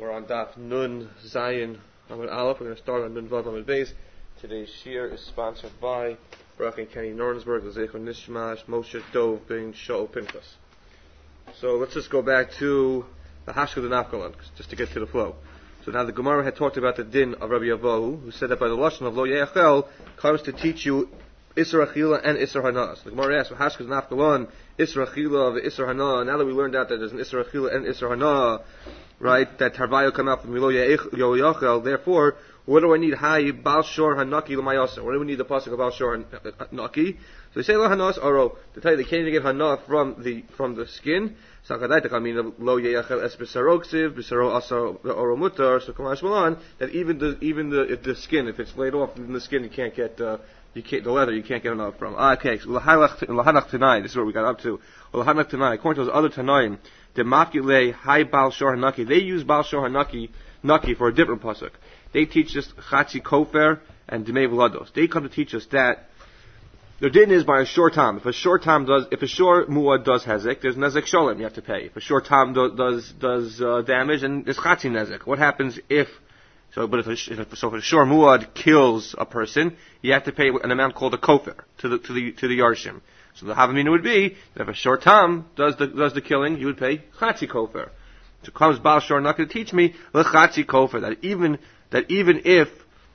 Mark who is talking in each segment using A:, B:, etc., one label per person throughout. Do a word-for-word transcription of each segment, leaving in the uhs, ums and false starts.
A: We're on Daf Nun Zayin Amud Aleph. We're going to start on Nun Vav Amud Beis. Today's shir is sponsored by Baruch and Kenny Nornsberg, Zechon Nishmash, Moshe Dov, being Shaul Pinchas. So let's just go back to the Hashka the Nafkalan, just to get to the flow. So now the Gemara had talked about the din of Rabbi Yavahu, who said that by the Lashon of Lo Yeachel comes to teach you Isra Achila and Isra Hana. So the Gemara asks, Hashka the Nafkalan, Isra Achila of Isra Hana. Now that we learned out that there's an Isra Achila and Isra Hana, right, that Tarvayo come out from Lo Yeachel, therefore, what do I need? Hai Baal Shor Hanaki L'Mayasa. What do we need the pasuk of Baal Shor Hanaki? So they say Lo Hanas Aro, to tell you they can't even get Hana from the from the skin. Sakadaita, I mean Lo Yeachel Es B'Saroksiv, B'Saro Asar Oro Mutar, so Kamash Malan, that even the even the the skin, if it's laid off in the skin, you can't get uh, you can't the leather, you can't get enough from. Ah, okay. So Lahanach Tanai, this is what we got up to. Lahanach Tanai, according to those other Tanaim, the Makile Hai Baal Shor Hanaki, they use Baal Shor Hanaki Naki for a different pasuk. They teach us Chatzi Kofer and Demei Vlados. They come to teach us that the din is by a short time. If a short time does, if a short muad does hezek, there's nezek sholem you have to pay. If a short time do, does does uh, damage, and there's Chatzi nezek. What happens if? So, but if, a, if so, if a short muad kills a person, you have to pay an amount called a kofer to the to the to the yarshim. So the havamina would be that if a short time does the does the killing, you would pay Chatzi Kofer. So comes Baal Shor not going to teach me Chatzi Kofer that even that even if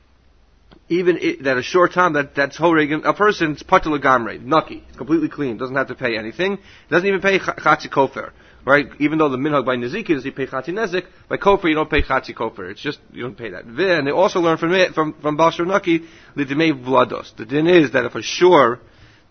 A: even if, that a short time that that's horegin a person's patul gamre nucky, it's completely clean, doesn't have to pay anything, doesn't even pay Chatzi Kofer, right? Even though the minhag by nezik is you pay Chatzi nezik, by Kofer you don't pay Chatzi Kofer. It's just you don't pay that. Then they also learn from it from from Baal Shor Naki the demei vlados. The din is that if a shor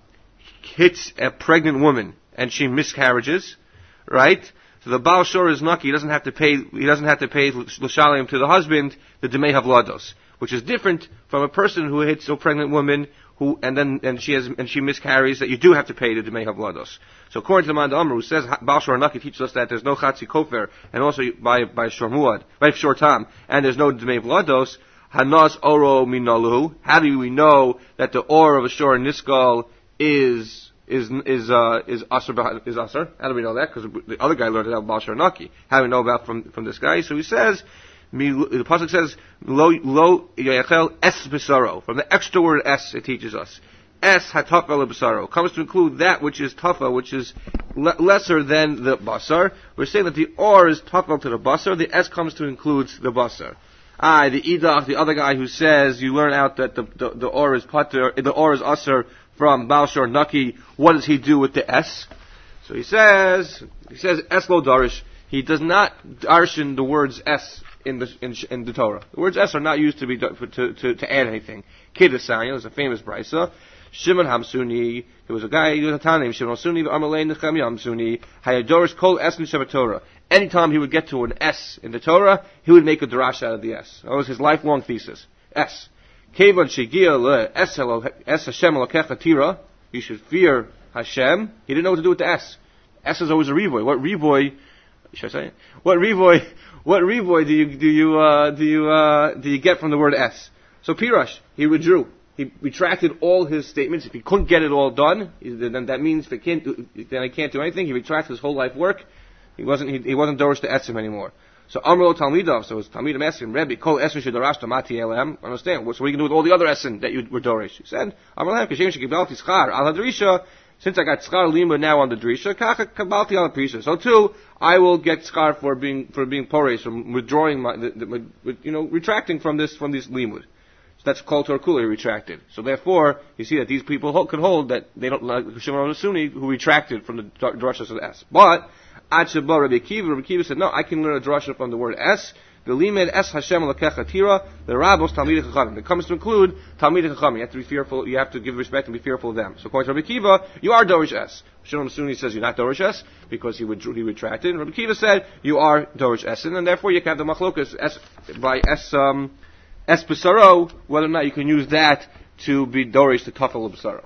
A: hits a pregnant woman and she miscarriages, right? So the Baal Shor is Naki, he doesn't have to pay, he doesn't have to pay l'shalim to the husband, the Demei Havlados, which is different from a person who hits a pregnant woman who, and then, and she has, and she miscarries, that you do have to pay the Demei Havlados. So according to the Manda Amr, who says Baal Shor Naki teaches us that there's no Chatzi Kofer, and also by, by Shor Muad, by Shor Tam, and there's no Demei Havlados, Hanas Oro Minalu. How do we know that the or of a Shor Niskal is is is uh is asr is asr? How do we know that? Because the other guy learned it out Baal Shor Naki. How do we know about from from this guy? So he says, the pasuk says lo lo yachel es b'saro. From the extra word es, it teaches us es hatafa leb'saro comes to include that which is tafa, which is le- lesser than the basar. We're saying that the or is tafa to the basar. The es comes to include the basar. Ah, the idach, the other guy who says you learn out that the the, the or is pater, the or is asr from Baal Shor Naki. What does he do with the S? So he says, he says S lo darish. He does not darshan the words S in the in, in the Torah. The words S are not used to be to to, to add anything. Kiddusayin is a famous brisa. Shimon Hamsuni, there was a guy, he was a Tana named Shimon Hamsuni, Amalei Nechami Hamsuni, Hayadorish Kol Es Nishav Torah. Anytime he would get to an S in the Torah, he would make a drash out of the S. That was his lifelong thesis. S. Kevan Shegia Le Es Es Hashem Elokecha Tira. You should fear Hashem. He didn't know what to do with the S. S is always a revoy. What revoy? Should I say it? What revoy? What revoy do you do you uh, do you uh, do you get from the word S? So Pirash, he withdrew. He retracted all his statements. If he couldn't get it all done, then that means if he can't do, then I can't do anything. He retracted his whole life work. He wasn't he, he wasn't dorish to etzim anymore. So Amro Talmidov, so his Talmidim asked him, Rebbe, Kol Esin Shedarash Tamati Elam. Understand? So what are you going to do with all the other Esin that you were dorish? He said, Amro Lehem Kashem Shekibalti Schar Al Hadrisha. Since I got Schar Lima now on the Drisha, Kacha Kabalti Al Prisha. So too, I will get Schar for being for being poresh, from withdrawing my, the, the, you know, retracting from this from this limud. So that's called Torkula, he retracted. So therefore, you see that these people hold, could hold that they don't like Shimon Sunni who retracted from the drashas of S. But Ad Shabbat Rabbi Akiva, Rabbi Akiva said, no, I can learn a drasha from the word S. The limed Es Hashem Elokecha Tira. The Rabbos Talmidei Chachamim. It comes to include Talmidei Chachamim. You have to be fearful. You have to give respect and be fearful of them. So according to Rabbi Akiva, you are Dorish S. Shimon Sunni says you're not Dorish S because he withdrew, he retracted. And Rabbi Akiva said you are Dorish S, and therefore you can have the machlokas S by S um Es B'saro, whether or not you can use that to be Dorish to Tafel B'saro.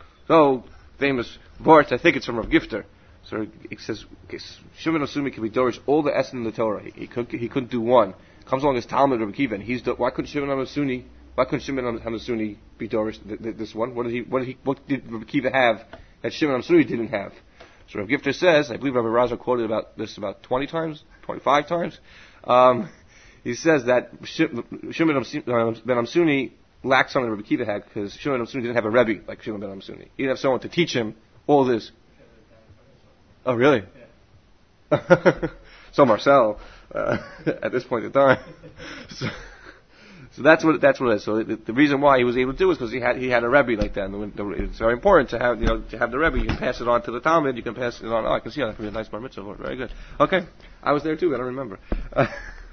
A: So famous Vort, I think it's from Rav Gifter. So it says Shimon Asumi can be Dorish all the S in the Torah. He, he couldn't he couldn't do one. Comes along his Talmud Rabbi Akiva, and he's why couldn't Shimon Hamasuni why couldn't Shimon Hamasuni be Dorish th- th- this one? What did he what did he what did Rabbi Akiva have that Shimon Hamasuni didn't have? So Rav Gifter says, I believe Rabbi Raza quoted about this about twenty times, twenty five times. Um, he says that Shimon ben Amsuni lacked something Rabbi Akiva had, because Shimon ben Amsuni didn't have a Rebbe like Shimon ben Amsuni. He didn't have someone to teach him all this. Oh, really? Yeah. So Marcel, uh, at this point in time. So, so that's what that's what it is. So the, the reason why he was able to do it is because he had he had a Rebbe like that. And the, it's very important to have you know to have the Rebbe. You can pass it on to the Talmud. You can pass it on. Oh, I can see that could be a nice bar mitzvah. Very good. Okay, I was there too. I don't remember. Uh,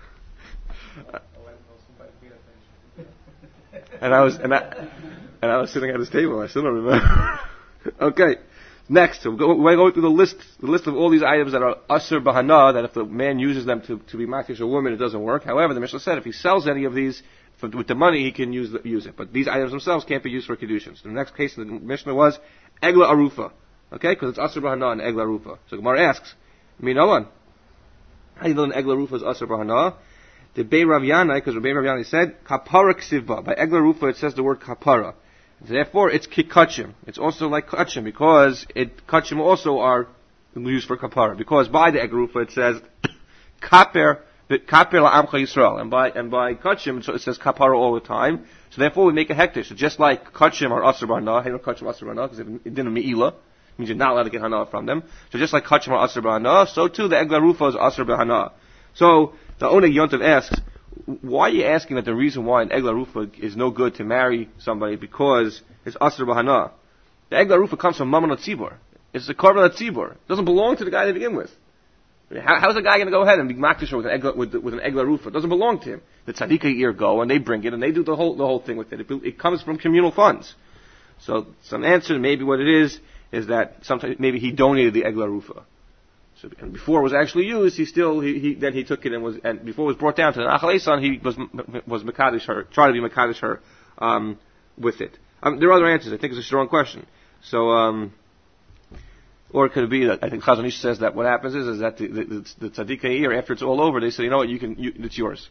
A: and I was and I and I was sitting at his table. I still don't remember. Okay. Next, so we're going to go through the list, the list of all these items that are asur bahana, that if the man uses them to, to be makish a woman, it doesn't work. However, the Mishnah said if he sells any of these for, with the money, he can use the, use it. But these items themselves can't be used for kedushin. So the next case in the Mishnah was egla arufa, okay, because it's asur bahana and egla arufa. So Gemara asks, me no one. How do you know an egla arufa is asur bahana? The Bei Rav Yanai, because Bei Rav Yanai said kapara ksivba. By egla arufa, it says the word kapara. Therefore, it's kikachim. It's also like kachim because it kachim also are used for kapara. Because by the egrufa it says kaper kaper la'amcha Yisrael, and by and by kachim it says kapara all the time. So therefore, we make a hektish. So just like kachim are asur b'hana, hey, kachim asur b'hana because it didn't meila, means you're not allowed to get hana from them. So just like kachim are asur b'hana, so too the eglarufa is asur b'hana. So the Oneg Yontav asks, why are you asking that the reason why an egla rufa is no good to marry somebody because it's asr b'hana? The egla rufa comes from mammon tzibur. It's a korban tzibur. It doesn't belong to the guy to begin with. I mean, how, how's a guy going to go ahead and be makdish with an egla with, with an egla rufa? It doesn't belong to him. The tzaddikai ear go and they bring it and they do the whole the whole thing with it. It, it comes from communal funds. So some answer, maybe what it is, is that sometimes maybe he donated the egla rufa. So, and before it was actually used, he still he, he then he took it and was and before it was brought down to the Nachal Eson, he was was mekadesh her, tried to be mekadesh her um, with it. Um, there are other answers. I think it's a strong question. So, um, or it could be that I think Chazon Ish says that what happens is is that the the, the, the tzaddikai ear, after it's all over, they say, you know what, you can you, it's yours.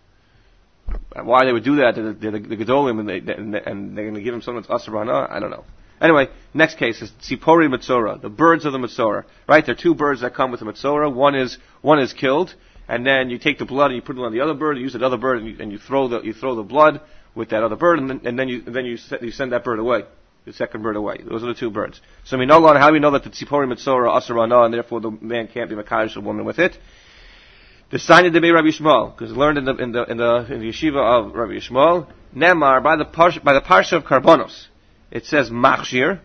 A: Why they would do that? They're the, the, the gedolim and they and, and they're going to give him something that's asur b'hana. I don't know. Anyway, next case is tzipori mitzora, the birds of the mitzora. Right, there are two birds that come with the mitzora. One is one is killed, and then you take the blood and you put it on the other bird. You use that other bird and you, and you throw the you throw the blood with that other bird, and then, and then you and then you you send that bird away, the second bird away. Those are the two birds. So we know how do we know that the tzipori mitzora asur b'hana, and therefore the man can't be makadosh a woman with it? The sign of the Bei Rabbi Yishmael, because learned in the in the in the in the yeshiva of Rabbi Yishmael, Nemar by the parsha, by the parsha of Karbonos. It says machshir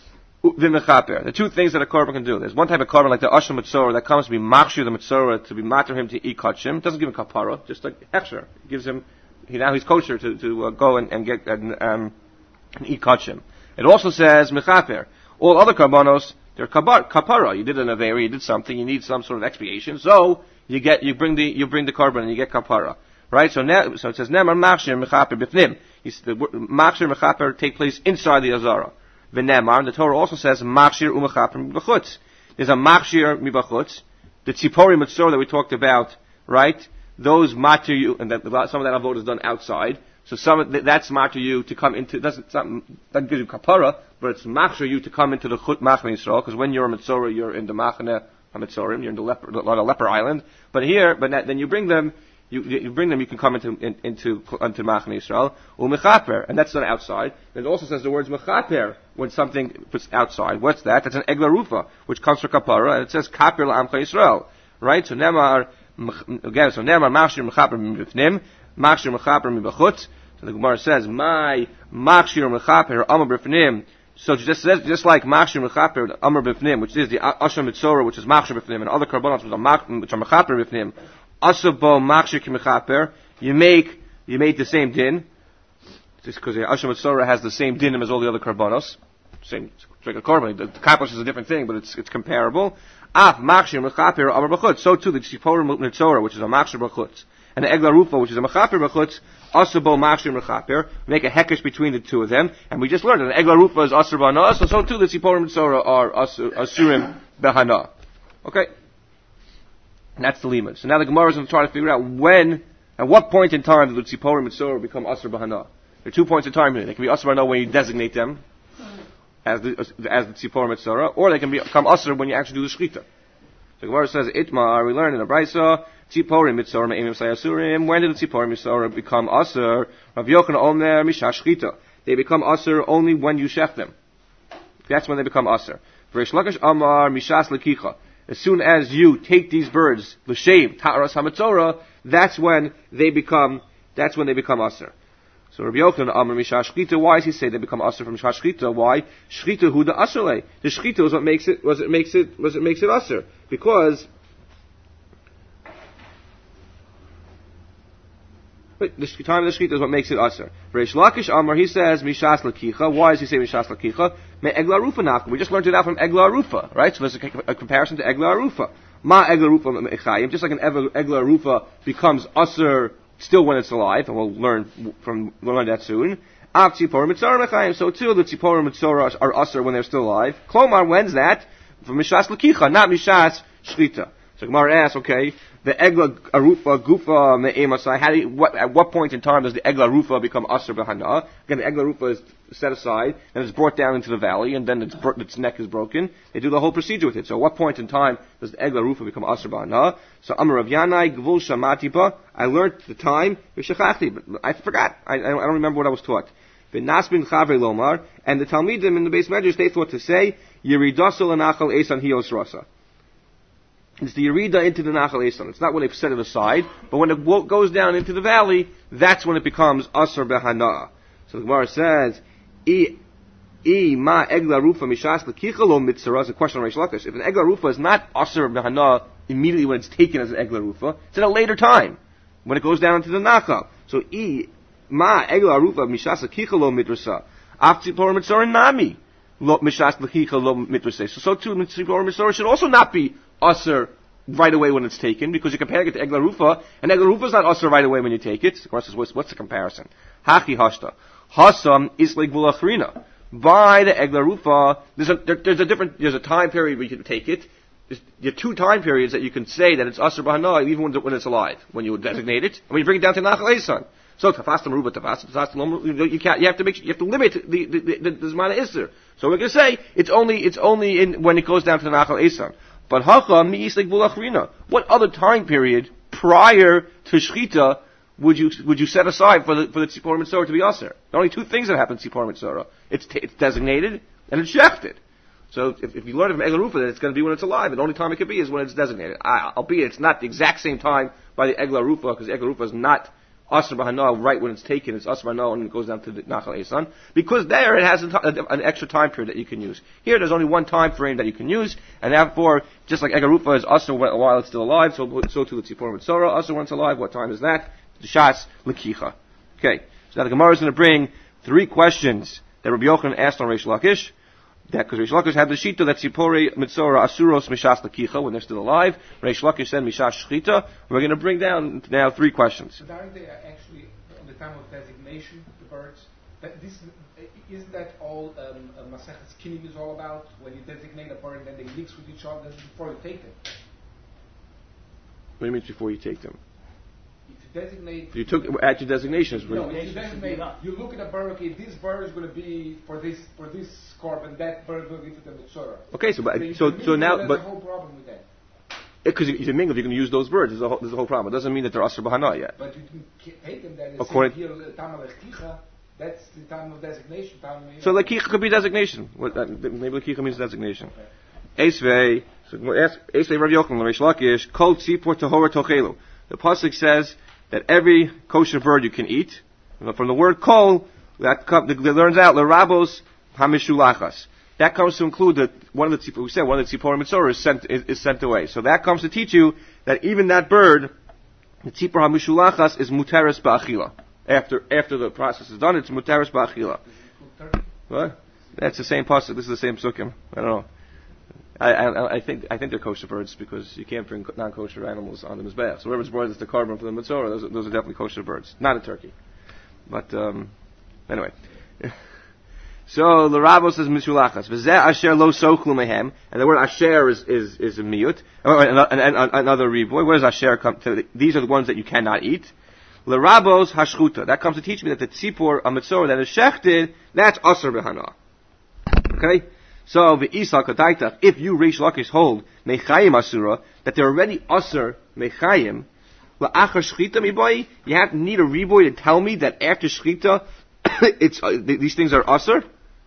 A: v'mechaper. The two things that a korban can do. There's one type of korban like the asham mitzora that comes to be machshir the mitzora to be matter him to eat kachim. It doesn't give him kapara, just like hechsher. It gives him he now he's kosher to to uh, go and, and get and, um, and eat kachim. It also says mechaper. All other korbanos they're kapara. You did an avera, you did something, you need some sort of expiation, so you get you bring the you bring the korban and you get kapara. Right, so ne- so it says nemar machshir mechaper b'fnim. The machshir mechaper take place inside the azara. V'nemar, and the Torah also says machshir u'mechaper b'chutz. There's a machshir mibachutz. The tzipori mitzor that we talked about, right? Those matter you, and that, some of that avodah is done outside. So some of th- that's matter you to come into. Doesn't doesn't give you kapara, but it's machshir you to come into the chut machne Yisrael. Because when you're a mitzora, you're in the machne hamitzorim. You're in the leper, on a leper island. But here, but then you bring them. You, you bring them, you can come into in, into into Machane Yisrael u'mechaper, and that's done outside. And it also says the words mechaper when something puts outside. What's that? That's an egla rufa, which comes from kapara, and it says kaper la'amcha Yisrael, right? So nemar again, so nemar machshir mechaper mibifnim, machshir mechaper mibachutz. So the Gemara says my machshir mechaper amar b'fnim. So just says just like machshir mechaper amar b'fnim, which is the asham mitzora, which is machshir b'fnim, and other karbonos which are which are mechaper b'fnim. Asabo machshir kimechaper. You make you make the same din, just because the Asham Mitzora has the same din as all the other karbanos. Same, it's like a korban. The, the kaposh is a different thing, but it's it's comparable. Af machshir mechaper amar b'chutz. So too the tzipor mitzora, which is a machshir b'chutz, and the egla rufa, which is a mechaper b'chutz. Asabo machshir mechaper. Make a hekesh between the two of them, and we just learned that the egla rufa is asur b'hana. So so too the tzipor mitzora are asur, asurim b'hana. Okay. And that's the limit. So now the Gemara is going to try to figure out when, at what point in time did the Tzipori Mitzora become Asr B'hana. There are two points in time here. They can be Asr B'hana when you designate them as the as the Tzipori Mitzora, or they can become Asr when you actually do the Shechita.
B: So Gemara says, Itmar, we learned in the Brisa, Tziporim mitzora me'imim sayasurim. When did the Tziporim mitzora become Asur? Rav Yochanan Omer mishash shchita. They become Asur only when you shech them. That's when they become Asur. Reish Lakish Amar mishas lekicha. As soon as you take these birds, l'shem, ta'aras hamitzora, that's when they become, that's when they become Asur. So Rabbi Yochanan Amar mishash shchita. Why does he say they become Asur from mishash shchita? Why? Shchita hu da Asur. The shchita is what makes it, was it makes it, was it makes it Asur. Because But the time of the shechita is what makes it asur. Reish Lakish Amar, he says mishas lakicha. Why does he say mishas lakicha? Me egla rufa nafka. We just learned it out from egla rufa, right? So there's a, a comparison to egla rufa. Ma egla rufa mechayim. Just like an egla rufa becomes asur still when it's alive, and we'll learn from we'll learn that soon. Av tzipor mitzora mechayim. So too the tzipor mitzora are asur when they're still alive. Klomar, when's that? From mishas lakicha, not mishas shechita. So Gemara asks, okay, the egla arufa gufa me'emasai. How do you, what, at what point in time does the egla arufa become asur b'hana? Again, the egla arufa is set aside and it's brought down into the valley, and then its, its neck is broken. They do the whole procedure with it. So, at what point in time does the egla arufa become asur b'hana? So Amar Rav Yanai gvul shamatiba. I learned the time v'shachachti, but I forgot. I, I don't remember what I was taught. V'nasbin chavei lomar, and the Talmidim in the base medrash they thought to say yiridasul anachal esan hios rasa. It's the Yerida into the Nachal Esan. It's not when they've set it aside, but when it goes down into the valley, that's when it becomes Asur B'Hana. So the Gemara says, I, I ma egla rufa mishas l'kicha lo mitzvah. It's a question on Reish Lakish. If an egla rufa is not Asur B'Hana immediately when it's taken as an egla rufa, it's at a later time, when it goes down into the Nachal. So, I ma egla rufa mishas l'kicha lo mitzvah. Af tzipor mitzvah nami lo mishas l'kicha lo mitzvah. So, so too, tzipor mitzvah should also not be Asur right away when it's taken, because you're comparing it to Egla Rufa, and Egla Rufa is not Asur right away when you take it. The question is, what's, what's the comparison? Hachi hashta. Hasam is like Gvulachrina. By the Egla Rufa, there's a, there, there's a different, there's a time period where you can take it. There's, there are two time periods that you can say that it's Asur B'Hana, even when, when it's alive, when you designate it, and when you bring it down to Nachal Esan. So, tafastam ruba, tafastam, tafastam, you can't, you have to make, you have to limit the, the, the, the, the Zmana Isser. So we're going to say, it's only, it's only in, when it goes down to the Nachal Esan. But hacha mi'is like bulachrina. What other time period prior to shchita would you would you set aside for the for the tzipor mitzvah to be aser? There are only two things that happen to tzipor mitzvah. It's t- it's designated and it's shechted. So if, if you learn from Egla Rufa that it's going to be when it's alive, and the only time it could be is when it's designated. I, albeit it's not the exact same time by the Egla Rufa, because Egla Rufa is not Asur B'Hana right when it's taken. It's Asur B'Hana when it goes down to the Nachal Esan, because there it has an extra time period that you can use. Here there's only one time frame that you can use, and therefore, just like Egla Rufa is Asur while it's still alive, so so too the Tzipor Mitzora, Asur when it's alive. What time is that? The Shas L'kicha. Okay, so now the Gemara is going to bring three questions that Rabbi Yochanan asked on Reish Lakish. That because Reish Lakish had the shita that Tzipori Mitzora Asuros Mishas L'kicha when they're still alive. Reish Lakish said Mishash Shchita. We're going to bring down now three questions.
C: But aren't they actually on the time of designation, the birds? That this isn't that all um, uh, Maseches Kinim is all about? When you designate a bird, then they mix with each other before you take them.
B: What do you mean before you take them?
C: If you designate,
B: you took at your designations.
C: No, if you designate, you look at a bird. Okay, this bird is going to be for this for this korban, that bird will be for the mitzvah.
B: Okay, so but
C: so
B: so, so now,
C: there's
B: but
C: a whole problem with that.
B: Because you, you mingle, you can use those birds. There's a whole, there's a whole problem. It doesn't mean that they're Asur B'Hana yet.
C: But you can take them then.
B: According
C: here, time of Lechicha, that's the time of designation. Time of,
B: so Lechicha could be designation. What, uh, maybe Lechicha means designation. Eisvei, so ask Eisvei Rav Yochanan Reish Lakish, Kol Tzipor Tahora Tochelu. The pasuk says that every kosher bird you can eat. From the word Kol, that, that learns out L'Rabos Hamishulachas. That comes to include that one of the tzipor, we said one of the tzipor mitzvah is sent is, is sent away. So that comes to teach you that even that bird, the tzipor hamishulachas, is muteres ba'achila. After after the process is done, it's muteres ba'achila. What? That's the same pasuk. This is the same sukkim. I don't know. I, I I think I think they're kosher birds because you can't bring non-kosher animals on the mizbeach. So whoever's brought is the carbon for the mitzvah. Those are, those are definitely kosher birds, not a turkey. But um, anyway. So the Rabo says mishulachas. V'zeh asher lo sochlu mehem, and the word asher is is is a miyut. Oh, and, and, and, another reboy. Where does asher come to? These are the ones that you cannot eat. L'rabos hashchuta. That comes to teach me that the tzipor a mitzvah that is shechted, that's asur b'hana. Okay. So the Isa Kadaitach, if you Reish Lakish hold Mechayim Asura, that they're already Asur Mechayim, La'achar Shchita Miboy, you have to need a reboy to tell me that after Shchita, it's, uh, th- these things are Asur?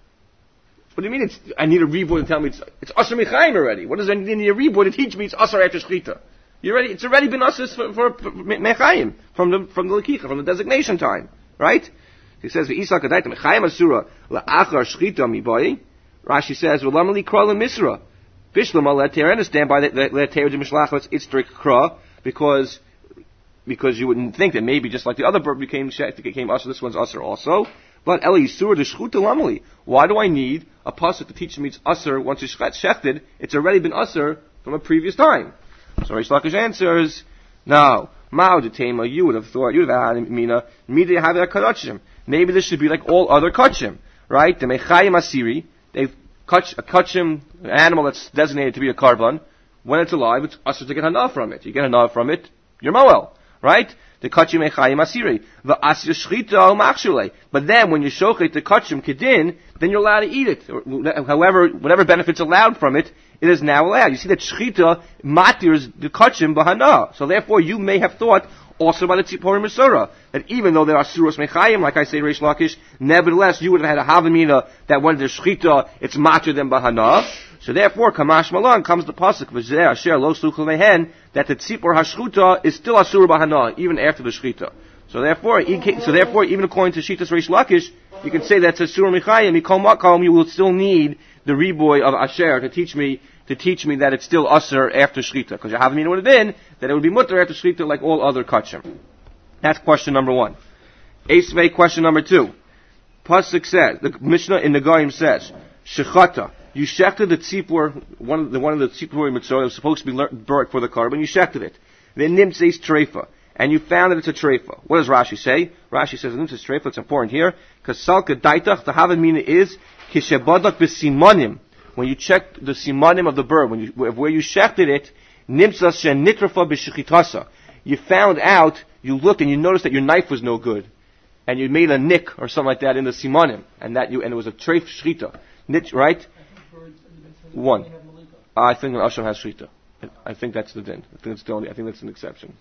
B: What do you mean it's, I need a reboy to tell me it's, it's Asur Mechayim already? What does I need a reboy to teach me it's Asur after Shchita? You already, it's already been Asur for, for, for Mechayim, from the, from the Lakicha, from the designation time. Right? He says, Isa Kadaitach Mechayim Asura, La'achar Shchita Miboy, Rashi says, "V'lamali krala misra." Bishlama let I understand by that let teir de mishlachos it's strict kra because because you wouldn't think that maybe just like the other bird became became usher, this one's usher also. But Eli Yisur de shchuta lamali. Why do I need a pasuk to teach me it's usher once it's shechted? It's already been usher from a previous time. So Reish Lakish answers, no. Mao de tema. You would have thought you would have had mina mida have a kadachim. Maybe this should be like all other kachim, right? The mechayim asiri. They've cut a kachim, an animal that's designated to be a karban. When it's alive, it's usher to get hana from it. You get hana from it, you're moel, right? The kachim echayim asiri. The asir shchita al machshule. But then when you shochet the kachim kedin, then you're allowed to eat it. However, whatever benefits allowed from it, it is now allowed. You see that shchita matirs the kachim bahana. So therefore, you may have thought also by the Tzipor Mesura, that even though there are Suros Mechayim, like I say, Reish Lakish, nevertheless, you would have had a Havamina that when there's Shchita, it's matter than Bahana. So therefore, Kamash Malan comes the Pasuk, V'zeh Asher Lo Suchel Mehen, that the Tzipor HaShchuta is still Asur Bahana, even after the Shchita. So therefore, so therefore, even according to Shitas Reish Lakish, you can say that's a Surah Mechayim, Mikol Makom, you will still need the reboy of Asher to teach me to teach me that it's still usher after shchita, because you haven't would have been that it would be mutter after shchita like all other kachim. That's question number one. Esvei, question number two. Pasuk says, the Mishnah in the Goyim says, shechata, you shechted the tzipor, one of the one of the tzipor mitzvah that was supposed to be burnt for the carbon, you shechted it. Then nimtzeis treifa, and you found that it's a treifa. What does Rashi say? Rashi says nimtzeis treifa. It's important here because salka daitach. The havamina is kishebadak b'simonim. When you check the simanim of the bird, when you, where you shechted it, nimtzas shen nitrafa b'shechitasa. You found out, you looked and you noticed that your knife was no good, and you made a nick or something like that in the simanim, and that you and it was a treif shchita, Nit, right? One. I think an asham has shchita. I think that's the din. I think it's the only. I think that's an exception.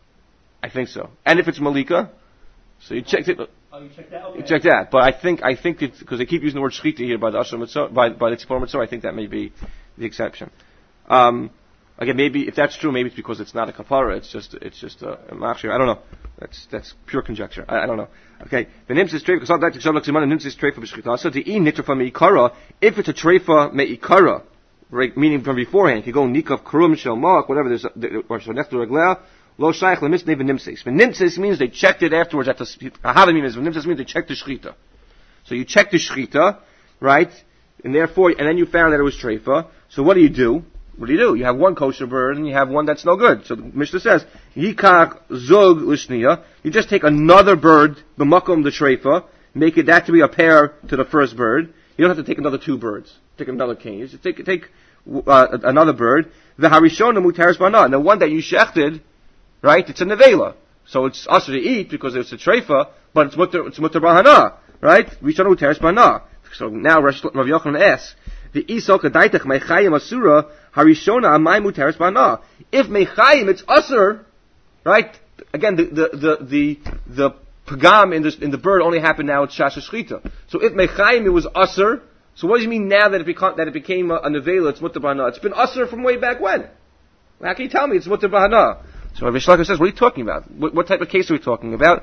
B: I think so. And if it's malika, so you checked it.
D: Oh, you checked that? Okay.
B: You checked that, but I think I think it's because they keep using the word shchita here by the asham mitzvah, by by the tzipor mitzvah. I think that may be the exception. Um, again, maybe if that's true, maybe it's because it's not a kapara. It's just it's just a, a machshir. I don't know. That's that's pure conjecture. I, I don't know. Okay, the nimtzis treifa because that shavlak simana nimtzis treifa b'shchita. So the e nitra from meikara. If it's a treifa meikara, right, meaning from beforehand, you go nikav krum shel mark, whatever there's or so next to reglea. Lo shaykh lemisnei v'nimtzis. When nimtzis means they checked it afterwards. At the havim means nimtzis means they checked the shchita. So you check the shchita, right? And therefore, and then you found that it was treifa. So what do you do? What do you do? You have one kosher bird and you have one that's no good. So the Mishnah says, Yikach zog lishniya. You just take another bird, the makom, the treifa, make it that to be a pair to the first bird. You don't have to take another two birds. Take another king. You just take take uh, another bird. The harishona mutaris bana. And the one that you shechted, right? It's a nevela. So it's also to eat because it's a treifa, but it's mutter it's mutter bahana, right? Rishona mutaris bana. So now Rav Yochanan asks, the isok adaitach mechayim asura harishona amay muteres bana. If mechayim it's asur, right? Again, the the the the, the pagam in the in the bird only happened now at shasha shchita. So if mechayim it was asur, so what does it mean now that it became that it became a, a nevela? It's muter bana. It's been asur from way back when. How can you tell me it's muter bana? So Rav Shlaka says, what are you talking about? What, what type of case are we talking about?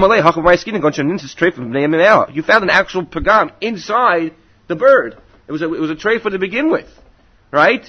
B: You found an actual pagam inside the bird. It was a, it was a treifa to begin with, right?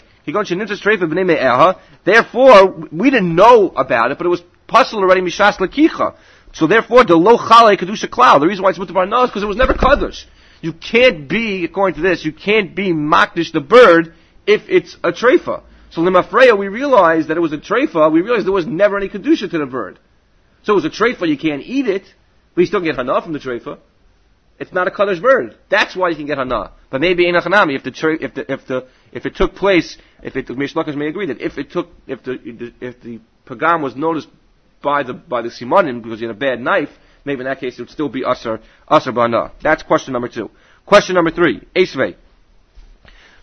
B: Therefore, we didn't know about it, but it was puzzled already mishas lakicha. So therefore, the lo chale kedusha klal. The reason why it's mutar bar is because it was never kadosh. You can't be, according to this, you can't be makdish the bird if it's a treifa. So limafreya, we realized that it was a treifa. We realized there was never any kedusha to the bird. So it was a treifa. You can't eat it, but you still get hana from the treifa. It's not a kadosh bird. That's why you can get hana. But maybe in achanami, if the if the if the if it took place, if it Mishlakas may agree that if it took if the if the pagam was noticed by the by the simanim because you had a bad knife, maybe in that case it would still be asar asar bana. That's question number two. Question number three. Esvei.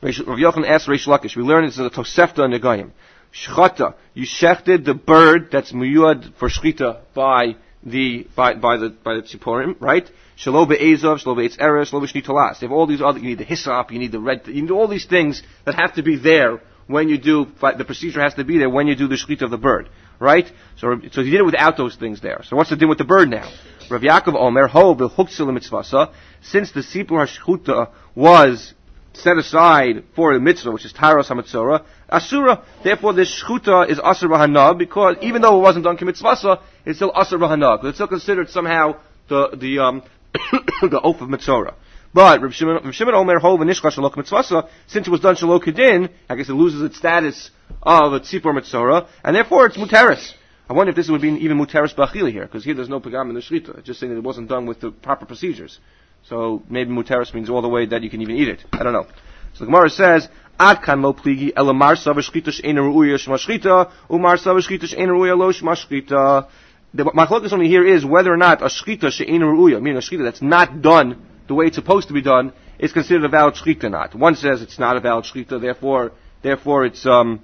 B: Rav Yochanan asked Reish Lakish. We learn this in the Tosefta Negayim. Shchata, you shechted the bird that's muyad for shchita by the by by the by the tziporim, right? Shelo be'ezov, shelo be'etz eres, shelo be'shnitalas. You have all these other. You need the hyssop, you need the red. You need all these things that have to be there when you do. The procedure has to be there when you do the shchita of the bird, right? So so you did it without those things there. So what's the deal with the bird now? Rav Yaakov Omer ho b'chutzil mitzvasa. Since the sipur hashchuta was set aside for the mitzvah, which is Taros HaMetzora, Asura, therefore this shchuta is Asur B'Hanag, because even though it wasn't done K'mitzvasa, it's still Asur B'Hanag. It's still considered somehow the, the, um, the oath of Metzora. But, Rav Shimon, Rav Shimon Omer Ho V'Nishcha Shalok Mitzvasa, since it was done Shalok Kedin, I guess it loses its status of a Tzipor Metzora, and therefore it's Muteris. I wonder if this would be even Muteris B'Achili here, because here there's no Pagam in the Shrita. It's just saying that it wasn't done with the proper procedures. So maybe muteris means all the way that you can even eat it. I don't know. So the Gemara says, Ad kan lo pligi ela marsa v'shchita she'ena ru'uya shma shchita, u'marsa v'shchita she'ena ru'uya lo shma shchita. The machlokas only here is whether or not a shchita she'ena ru'uya, meaning a shchita that's not done the way it's supposed to be done, is considered a valid shchita or not. One says it's not a valid shchita, therefore, therefore it's, um,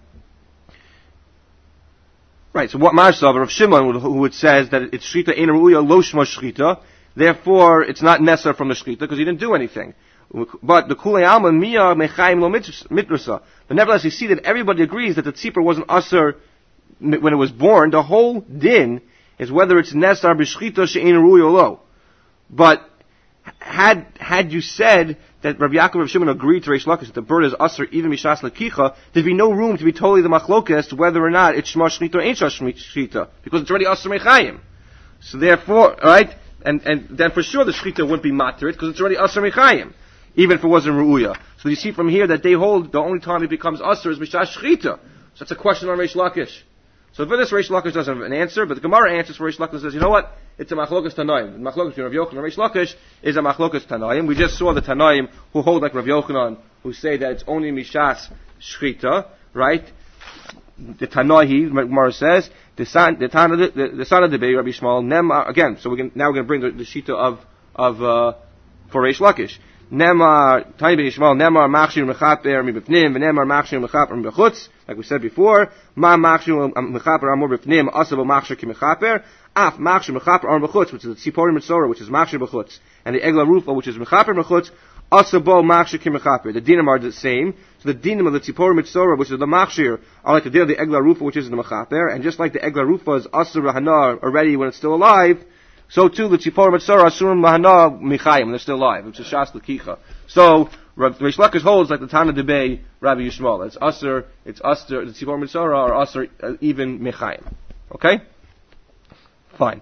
B: right, so what marsa, Rav Shimon, who it says that it's shchita ena ru'uya lo shma shchita, therefore, it's not necessary from the shchita because he didn't do anything. But the kulei alma miya mechaim lo mitrusa. But nevertheless, you see that everybody agrees that the tzipor wasn't usher when it was born. The whole din is whether it's nesar b'shchita she'ein ru'uy or lo. But had had you said that Rabbi Yaakov Rav Shimon agreed to Reish Lakish that the bird is usher even mishas lekicha, there'd be no room to be totally the machlokas whether or not it's shma shchita or ain't shma shchita because it's already usher mechaim. So therefore, right. And, and then for sure the shchita wouldn't be materit because it's already asur mechayim, even if it wasn't ru'uya. So you see from here that they hold the only time it becomes asur is mishash shchita. So that's a question on Reish Lakish. So for this Reish Lakish doesn't have an answer, but the Gemara answers for Reish Lakish and says, you know what? It's a machlokas tanaim. The machlokas between Rav Yochanan and Reish Lakish is a machlokas tanaim. We just saw the tanaim who hold like Rav Yochanan, who say that it's only mishas shchita, right? The Tanahi, Gemara says, the son, the Tana, the, the son of the Bei, Rabbi Shmuel, Nemar, again, so we can, now we're going to bring the, the Shita of, of, uh, for Reish Lakish. Nemar, Tani Bei Shmuel, Nemar, Machshir Mechaper, Mibifnim, Nemar, Machshir Mechaper, Mibechutz, like we said before, Ma Machshir Mechaper, Amor Bifnim, Asabo Machshir Ki Mechaper, Af, Machshir Mechaper, Amor Bechutz, which is the Tzipori Mitzora, which is Machshir Bechutz, and the Egla Rufa, which is Mechaper Bechutz, Asabo Machshir Ki Mechaper. The dinim are the same. So the dinim of the Tzipor Mitzora, which is the Machshir, are like the din of the Egla Rufa, which is the Mechaper. And just like the Egla Rufa is Asur Rahana already when it's still alive, so too the Tzipor Mitzora Asurim Lahana Michayim when they're still alive, which is Shas L'Kicha. So Reish Lakish holds like the Tana Debei Rabbi Yishmael. It's Asur, it's Asur, the Tzipor Mitzora are Asur uh, even Michayim. Okay? Fine.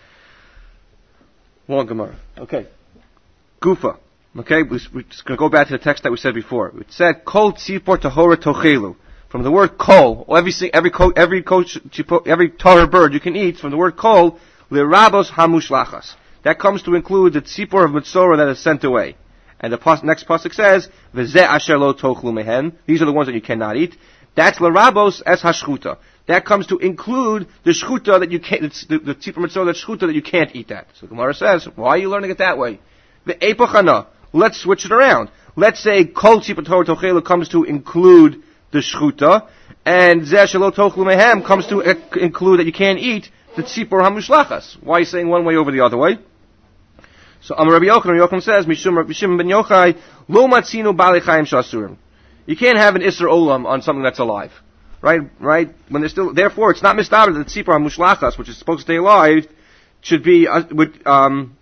B: Long Gemara. Okay. Gufa. Okay, we're just going to go back to the text that we said before. It said, Kol tzipor tahora tochelu. From the word kol, every every every every tahor bird you can eat, from the word kol, lirabos hamushlachas. That comes to include the tzipor of Metzora that is sent away. And the pas, next pasuk says, V'zeh asher lo tochlu mehen. These are the ones that you cannot eat. That's lirabos es hashchuta. That comes to include the shchuta that you can't, the, the tzipor Metzora, that shchuta that you can't eat that. So Gemara says, why are you learning it that way? The epachana. Let's switch it around. Let's say kol tzipor tahor tochelu comes to include the shchuta, and zeh shelo tochlu mehem comes to uh, include that you can't eat the tzipor hamushlachas. Why are you saying one way over the other way? So Amar Rabbi Yochanan, Rabbi Yochanan says, Mishum Rabbi Shimon ben Yochai, lo matzinu balei chayim shasurim. You can't have an isser olam on something that's alive, right? Right? When they're still, therefore, it's not mistaber that the tzipor hamushlachas, which is supposed to stay alive, should be uh, would um.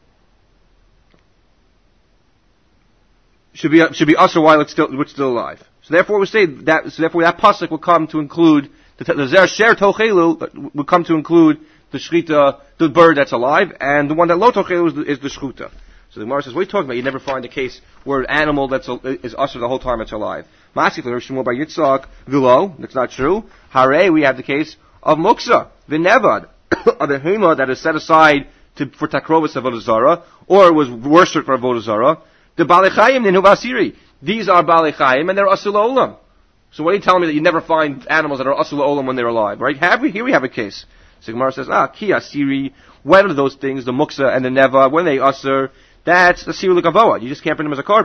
B: should be should be usher while it's still which still alive. So therefore we say that so therefore that pasuk will come to include the, the zer sher tochelu will come to include the shchita, the bird that's alive, and the one that lo tochelu is the, is the shchuta. So the Gemara says, what are you talking about? You never find a case where an animal that's is usher the whole time it's alive. Masik l'Shmuel by Yitzchak v'lo, that's not true. Hare, we have the case of muksa v'nevad, of the hema that is set aside to, for takrovas avodah zara, or it was worshipped for avodah zara. The Balei Chayim Ninu Basiri. These are Balei Chayim and they're Asul Olam. So what are you telling me that you never find animals that are Asul Olam when they're alive, right? Have we, here we have a case. So Gemara says, ah, Ki Asiri, when are those things, the Muksa and the Neva, when they Asur, that's the Asiri L'Gavoa. You just can't bring them as a carbon.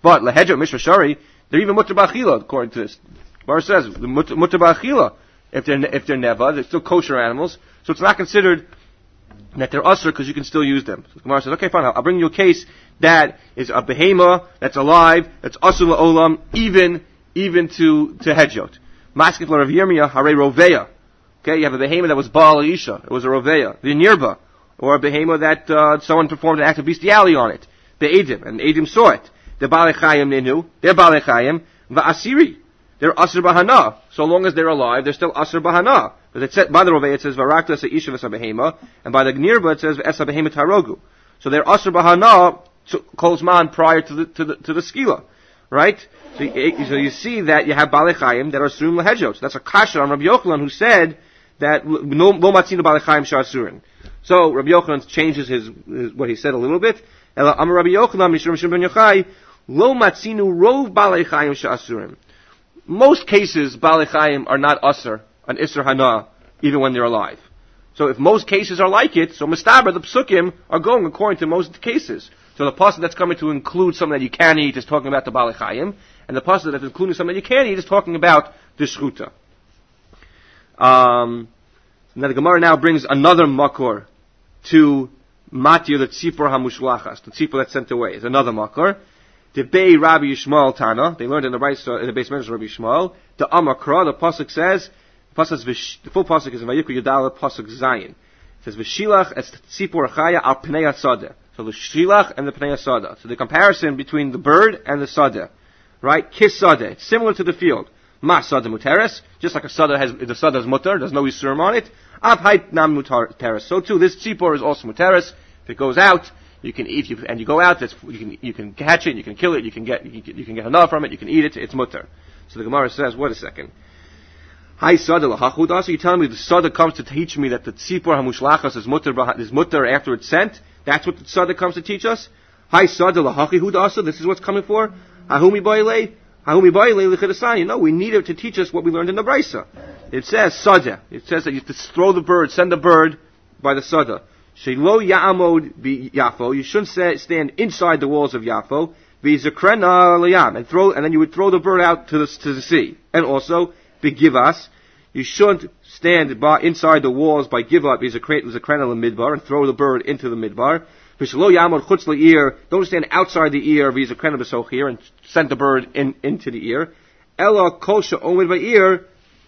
B: But lehedjot mishmashari, they're even mutter ba'achila, according to this. Bar says the mutter, mutter ba'achila. If they're if they're neva, they're still kosher animals, so it's not considered that they're usher because you can still use them. So the Gemara says, okay, fine, I'll, I'll bring you a case that is a behema that's alive, that's usher la'olam, even even to to hedjot. Maskef la Rav Yirmiyah hare roveya. Okay, you have a behema that was baal isha, it was a roveya, the nirba, or a behema that uh, someone performed an act of bestiality on it. The edim, and edim saw it. The balechayim ninu, they're balechayim, va'asiri. They're asr bahana. So long as they're alive, they're still asr bahana. Because it said, by the Rovei it says, Varakta se isha v'sabehema, and by the Gnirba it says, V'esa behema tarogu. So they're asr bahana, kolzman, prior to the, to the, to the skila. Right? So you, so you see that you have balechayim that are assurim lehedjot. So that's a kasha on Rabbi Yochanan who said that, no, lo matzinu balechayim sha'asurin. So Rabbi Yochanan changes his, his, what he said a little bit. Ela amar Rabbi Yochanan, mishum shim ben Yochai, lo matzinu rov balechayim sha'asurim. Most cases, balechayim are not usher, an isser hana, even when they're alive. So if most cases are like it, so mistaber, the psukim are going according to most cases. So the pasuk that's coming to include something that you can eat is talking about the balechayim, and the pasuk that's including something that you can't eat is talking about the shchuta. Um, now the Gemara now brings another makor to matir, the tzipor hamushlachas, the tzipor that's sent away, is another makor. The Bei Rabbi Yishmael Tana, they learned in the right in the base of Rabbi Yishmael. The Amakra, the pasuk says, the, pasuk is, the full pasuk is in Vayikra Yudala pasuk Zayin. It says V'shilach es tzipor chaya al pnei hasadeh. So the shilach and the pnei hasadeh. So the comparison between the bird and the sadeh, right? Kis sadeh, it's similar to the field. Ma sadeh muteres, just like a sadeh has the sadeh is muter, there's no isurim on it. Av hayt nam muteres. So too, this tzipor is also muteres. If it goes out, you can eat, you, and you go out, it's, you can you can catch it, you can kill it, you can get you can, you can get enough from it, you can eat it, it's mutter. So the Gemara says, wait a second. Hi sada lahachud. So you telling me the sada comes to teach me that the tzipor hamushlachas is mutter is mutter after it's sent? That's what the sada comes to teach us. Hi sada lahachud. Also, this is what's coming for. Hahumi baile, hahumi baile lichadasani. No, we need it to teach us what we learned in the brisa. It says sada. It says that you have to throw the bird, send the bird by the sada. Shelo ya'amod bi Yafo. You shouldn't stand inside the walls of Yafo. V'zikrena liyam, and throw, and then you would throw the bird out to the to the sea. And also begivas. You shouldn't stand by inside the walls by givat v'zikrena lemidbar and throw the bird into the midbar. V'shelo ya'amod chutz le'ir. Don't stand outside the ear v'zikrena b'sochir and send the bird in into the ear. Ella kol she'omid ba'ir.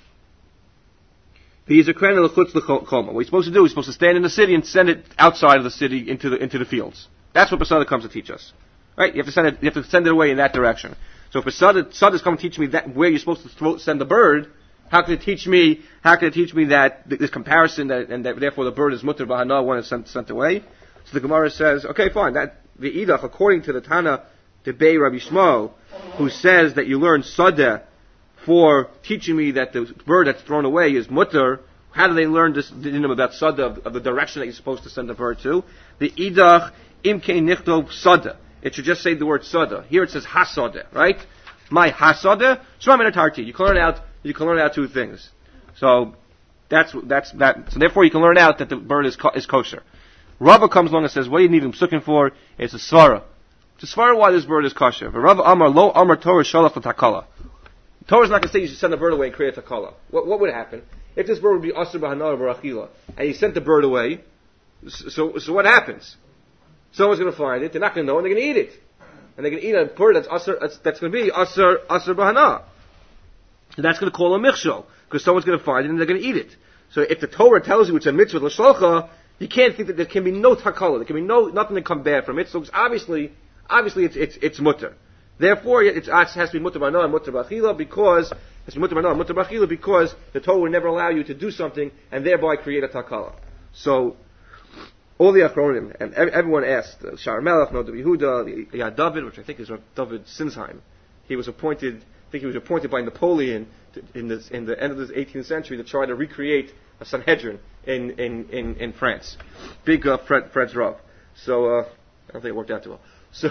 B: What you're supposed to do is supposed to stand in the city and send it outside of the city into the into the fields. That's what Pesada comes to teach us, right? You have to send it. You have to send it away in that direction. So if Pesada is coming to teach me that where you're supposed to throw, send the bird, how can it teach me? How can it teach me that this comparison that and that therefore the bird is mutter b'hana when it's sent sent away? So the Gemara says, okay, fine. That the idach according to the Tana, the Bei Rabbi Shmuel, who says that you learn sadeh for teaching me that the bird that's thrown away is mutter. How do they learn this dinam about sada of, of the direction that you're supposed to send the bird to? The idach imkei nichtov sada. It should just say the word sada. Here it says hasada, right? My hasada shma min tarti. You can learn out. You can learn out two things. So that's that's that. So therefore, you can learn out that the bird is is kosher. Rava comes along and says, "What do you need him psukim for?" It's a svara. It's a svara why this bird is kosher. But Rava Amar lo Amar Torah shalach l'takala. Torah's not going to say you should send the bird away and create a takala. What, what would happen? If this bird would be asr b'hana or b'achila, and you sent the bird away, so so what happens? Someone's going to find it, they're not going to know, and they're going to eat it. And they're going to eat a bird that's asr, that's, that's going to be asr, asr b'hana. And that's going to call a michshol, because someone's going to find it and they're going to eat it. So if the Torah tells you it's a mitzvah l'shlocha, you can't think that there can be no takala, there can be no, nothing that come bad from it, so it's obviously, obviously it's, it's, it's mutter. Therefore, it's, it has to be mutter b'hana and mutter b'achila because it has to be mutter b'hana and mutter b'achila because the Torah will never allow you to do something and thereby create a takala. So all the achronim and everyone asked uh, Shar Melech, no Yehuda, the Yad David, which I think is David Sinsheim. He was appointed. I think he was appointed by Napoleon to, in, this, in the end of the eighteenth century to try to recreate a Sanhedrin in in, in, in France. Big uh, Fred, Fred's Rav. So uh, I don't think it worked out too well. So.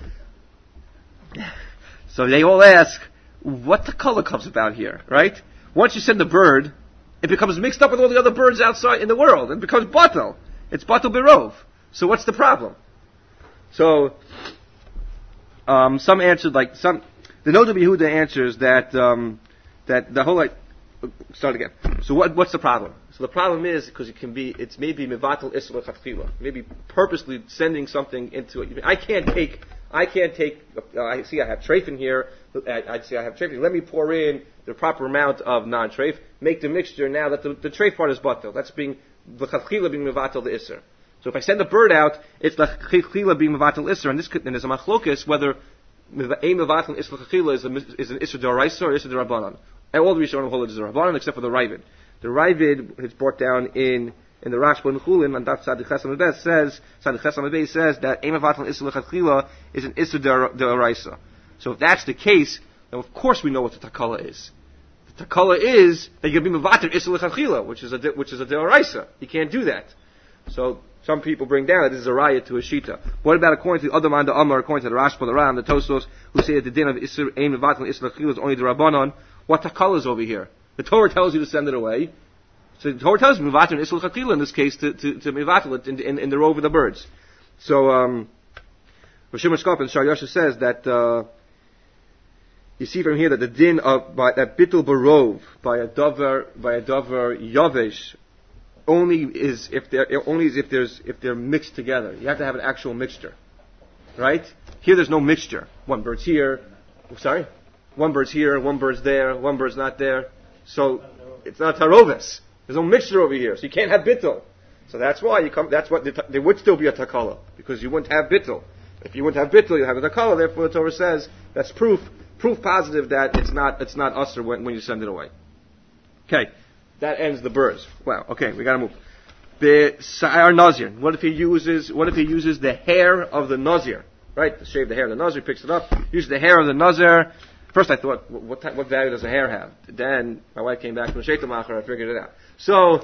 B: So they all ask, what the color comes about here, right? Once you send the bird, it becomes mixed up with all the other birds outside in the world. It becomes batel. It's batel birov. So what's the problem? So, Um, some answered like some. The Noda Yehuda answers that um, that the whole like. Start again. So what what's the problem? So the problem is because it can be it's maybe mevatel isra chatchila, maybe purposely sending something into it. I can't take I can't take. Uh, I see I have treif in here. I, I see I have treif. Let me pour in the proper amount of non-treif. Make the mixture now that the, the treif part is batel. That's being the chatchila being mevatel the isra. So if I send a bird out, it's the chatchila being mevatel isra, and this and there's a machlokes whether a mevatel isra chatchila is, is an isra d'oraisa or isra d'rabbanan. And all the Rishonim hold it is a Rabbanan except for the Ravid. The Ravid is brought down in in the Rashba and Chulin, and that Sadi Chesam Abez says Sadi Chesam Abez says that Eim Avatal Isra Lechatchila is an Isra D'Oraisa. So if that's the case, then of course we know what the Takala is. The Takala is that you're going to be Mevater Isra Lechatchila, which is a which is a D'Oraisa. You can't do that. So some people bring down that this is a raya to a shita. What about according to the other man, the Amar, according to the Rashba, the Ram, the Tosfos, who say that the din of Isra Eim Avatal Isra Lechatchila is only the Rabbanon? What takala is over here? The Torah tells you to send it away. So the Torah tells you mivater and isl chatchila in this case to to, to mivatel it in, in, in the row of the birds. So um, Rosh Hashanah and Shar Yosha says that uh, you see from here that the din of by that bitul barov by a dover by a dover yavesh only is if they're only is if there's if they're mixed together. You have to have an actual mixture, right? Here there's no mixture. One bird's here. Oh, sorry. One bird's here, one bird's there, one bird's not there. So it's not tarovis. There's no mixture over here, so you can't have bittul. So that's why you come. That's what the, there would still be a takala because you wouldn't have bittul. If you wouldn't have bittul, you have a takala. Therefore, the Torah says that's proof, proof positive that it's not it's not usher when, when you send it away. Okay, that ends the birds. Wow. Okay, we got to move. The sa'ar nazir. What if he uses? What if he uses the hair of the nazir? Right, to shave the hair of the nazir, picks it up, uses the hair of the nazir. First I thought, what, what, what value does a hair have? Then my wife came back from a Sheitamacher, I figured it out. So,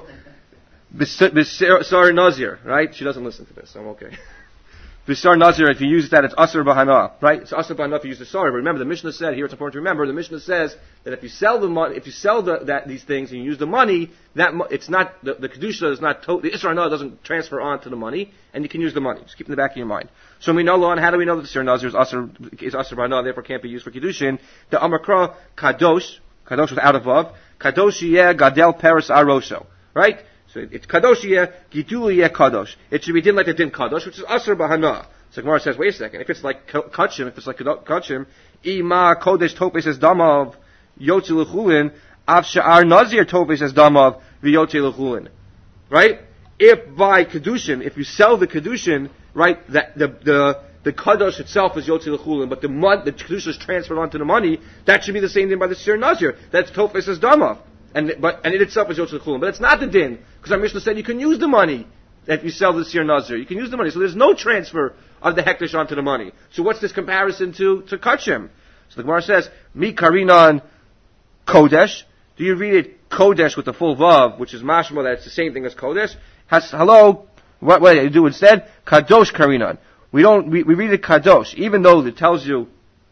B: Bisar Nazir, right? She doesn't listen to this, so I'm okay. Bisar Nazir, if you use that, it's Asr Bahana, right? It's Asr Bahana if you use the Sar. But remember, the Mishnah said, here it's important to remember, the Mishnah says that if you sell the money, if you sell the, that, these things and you use the money, that mo- it's not, the, the Kedusha is not, to- the Isra Nah doesn't transfer on to the money, and you can use the money. Just keep it in the back of your mind. So we know, Lon, how do we know that the Isra Nazir is Asr, is Asr Bahana, therefore can't be used for Kedushin? The Amakra, Kadosh, Kadosh was out of Vav, Kadosh Yeh Gadel Peres Arosho, right? So it's Kadosh Yeh, Gidul Yeh Kadosh. It should be din like the din Kadosh, which is Asr Bahana. So Gemara says, wait a second, if it's like Kachim, if it's like Kachim, Ima Kodesh Topes as Damav, Yotzi L'chulin, Av Sha'ar Nazir Topes as Damav, V'yotzi L'chulin. Right? If by Kedushin, if you sell the Kedushin, right, that the, the, the Kadosh itself is Yotzi L'chulin, but the mon- the Kedusha is transferred onto the money, that should be the same thing by the Sir Nazir. That's Topes as Damav. And, but, and it itself is Yotzi L'chulin. But it's not the din, because our Mishnah said you can use the money if you sell the Sir Nazir. You can use the money. So there's no transfer of the hektish onto the money. So what's this comparison to, to Kachim? So the Gemara says, Mi Karinan Kodesh. Do you read it Kodesh with the full Vav, which is mashma that it's the same thing as Kodesh? Has, hello? What, what do you do instead? Kadosh Karinan. We don't, we, we read it Kadosh, even though it tells you,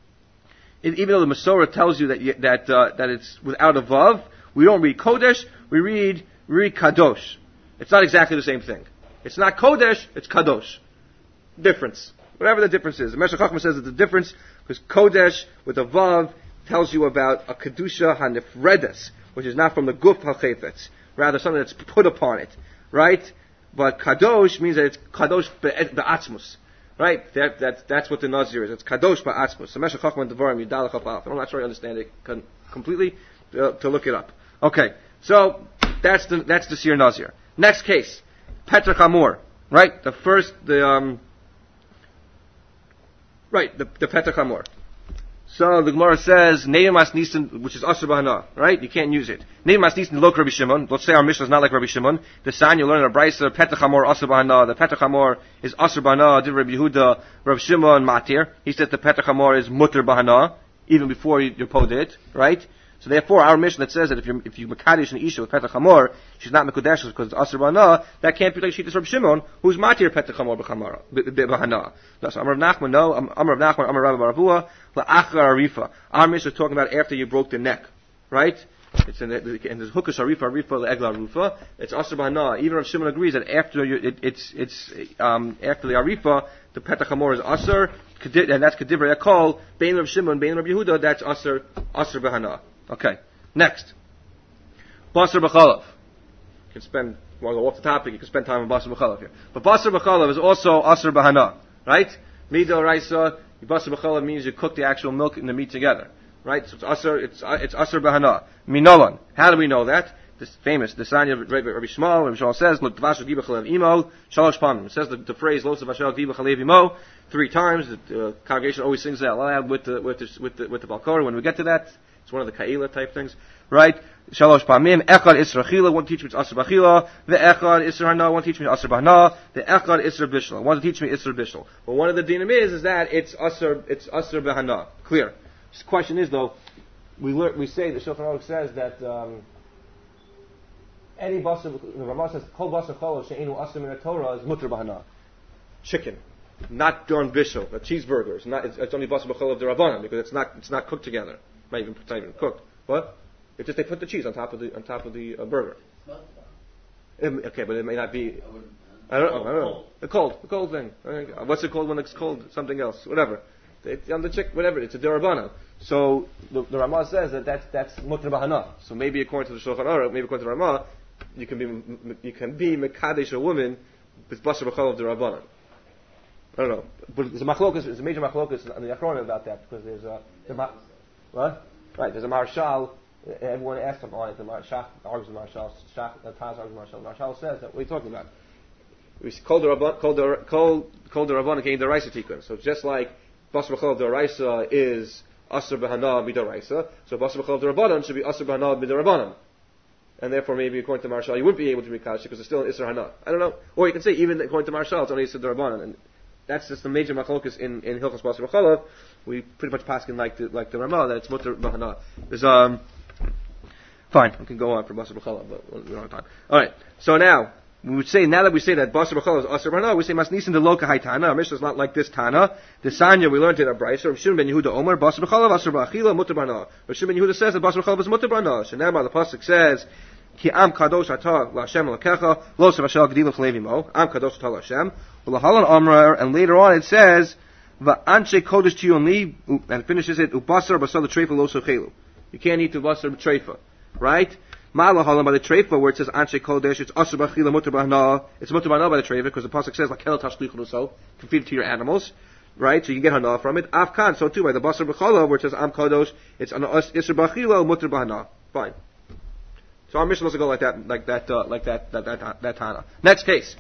B: it, even though the Masorah tells you that, you, that, uh, that it's without a Vav, we don't read Kodesh, we read, we read Kadosh. It's not exactly the same thing. It's not Kodesh, it's Kadosh. Difference. Whatever the difference is. The Meshech Chochmah says that the difference, because Kodesh with a Vav tells you about a Kedusha HaNefredes, which is not from the Guf HaChefetz, rather something that's put upon it. Right? But Kadosh means that it's Kadosh Be'atzmus. Right? That, that, that's what the Nazir is. It's Kadosh Be'atzmus. The Meshech Chochmah Devarim Yudalach Hafaf. I'm not sure I understand it con- completely, uh, to look it up. Okay. So, that's the, that's the Sir Nazir. Next case. Petra Chamor. Right? The first, the, um, Right, the, the Petach Hamor. So the Gemara says, Neimas Nisan, which is Asr Bahana, right? You can't use it. Neimas Nisan Lok Rabbi Shimon. Let's say our Mishnah is not like Rabbi Shimon. The sign you learn in a Brisa, Petach Hamor Asr Bahana. The Petach Hamor is Asr Bahana. Did Rabbi Yehuda, Rabbi Shimon Matir. He said the Petach Hamor is Mutter Bahana, even before you, you pod it, right? So therefore, our Mishnah that says that if you if you Makadish an Isha with Petach Hamor, she's not Mekudesh because it's Asr Bahana, that can't be like Shittas Rabbi Shimon, who's Matir Petach Hamor Bahana. No, so Amar Rav Nachman, no, Amar Rav Nachman, Amar Rabbi Baravua, La'achar Arifa. Our Mishnah is talking about after you broke the neck, right? It's in the, in the Hukas Arifa, Arifa, Le'egla Rufa. It's Asr Bahana. Even Rav Shimon agrees that after you, it, it's, it's, um, after the Arifa, the Petach Hamor is Asr, and that's Kedivrei Akol, Bein Rav Shimon, Bein Rav Yehuda, that's Aser, Aser B'Hana. Okay. Next. Basar B'Chalav. You can spend, while well, off the topic, you can spend time on Basar B'Chalav here. But Basar B'Chalav is also Aser B'Hana. Right? Mido Raisa, Basar B'Chalav means you cook the actual milk and the meat together. Right? So it's Aser, it's, it's Aser B'Hana. Minolan. How do we know that? This famous, the Sanya of Rabbi Shmuel, Rabbi Shmuel says, "Look, Tvashu Giba Chalev Imo, Shalosh Pamim." It says the, the phrase "Lo Savashal Giba Chalev Imo" three times. The uh, congregation always sings that aloud with the with the with the, with the Balkor. When we get to that, it's one of the Kaila type things, right? Shalosh Pamim. Echad Isra Chila. One teach me it's Asr B'Chila. The Echad Isra Hana. One teach me Asr B'Hana. The Echad Isra Bishul. One to teach me Isra Bishul. But one of the dinim is is that it's Asr it's Asr B'Hana. Clear. The question is though, we learn, we say the Shulchan Aruch says that. Um, Any basar, the Ramah says, "Kol basar chalav she'enu asur min Torah is mutter b'hana." Chicken, not during bishul. A cheeseburger, it's not. It's, it's only basar b'chalav d'Rabbanan because it's not. It's not cooked together. Not even, it's not even cooked. What? It's just they put the cheese on top of the on top of the uh, burger. It, okay, but it may not be. I don't know. I don't know. The cold, the cold thing. What's it called when it's cold? Something else. Whatever. It's on the chick. Whatever. It's a d'Rabbanan. So the, the Ramah says that that's that's mutter b'hana. So maybe according to the Shulchan Aruch, maybe according to the Ramah, you can be you can be mekadesh a woman with basar b'chalav d'Rabbanan. I don't know, but there's a machlokas, there's a major machlokas on the Achronim about that because there's a the ma- what right there's a marshal. Everyone asked him on it. The marshal argues the marshal. Shach the Taz argues the marshal. The marshal says that what are you talking about? We called the Rabban called the called called the Rabban came the Raisa Tikkun. So just like basar b'chalav d'Raisa is Asr B'Hana Midaraisa, so Basar B'Chalav D'Rabbanan should be Asr B'Hana Midarabanan. And therefore maybe according to Marshal you wouldn't be able to be Kashi because it's still an Isra Hana. I don't know. Or you can say even according to Marshal it's only Isra D'Rabbanan. And that's just the major machlokus in, in Hilchos Basar B'Chalav. We pretty much pass in like the, like the Ramah that it's Mutter B'Hana. There's, um, fine, we can go on for Basar B'Chalav, but we don't have time. Alright, so now, we would say, now that we say that Basar B'Chalav is Asr B'Hana, we say Masnisin de Loka Hai Tana. Our Mishnah is not like this Tana. The Sanya, we learned in our Brayso, Rav Shimon ben Yehuda Omer, Basar B'Chalav, Asr B'Achila, Mutter B'Hana. Rav Shimon ben Yehuda says that Basar B'Chalav is Mutter B'Hana. Shenamar, the Pasuk says, Ki Am Kadosh Atah L'Hashem L'Kecha, Lo Savashal G'dil L'Chlevi Mo, Am Kadosh Atah L'Hashem, L'Halan Amrar, and later on it says, Va'anche Kodesh Tiyun Li, and it finishes it, Ubasar Basar L'Treifa Lo Sochelu. You can't eat the Basar L'Treifa. Right? Ma'alahalam by the treifa where it says Anshe Kodesh, it's Asur B'Achila Mutter B'Hana. It's Mutter B'Hana by the treifa because the pasuk says like Kel Tashlichul so you can feed it to your animals, right? So you can get Hana from it. Afkan so too by the Basar B'Chala where it says Am Kodesh, it's an Asur B'Achila Mutter B'Hana. Fine. So our mission doesn't go like that, like that, uh, like that, that, that, that, that Tana. Next case.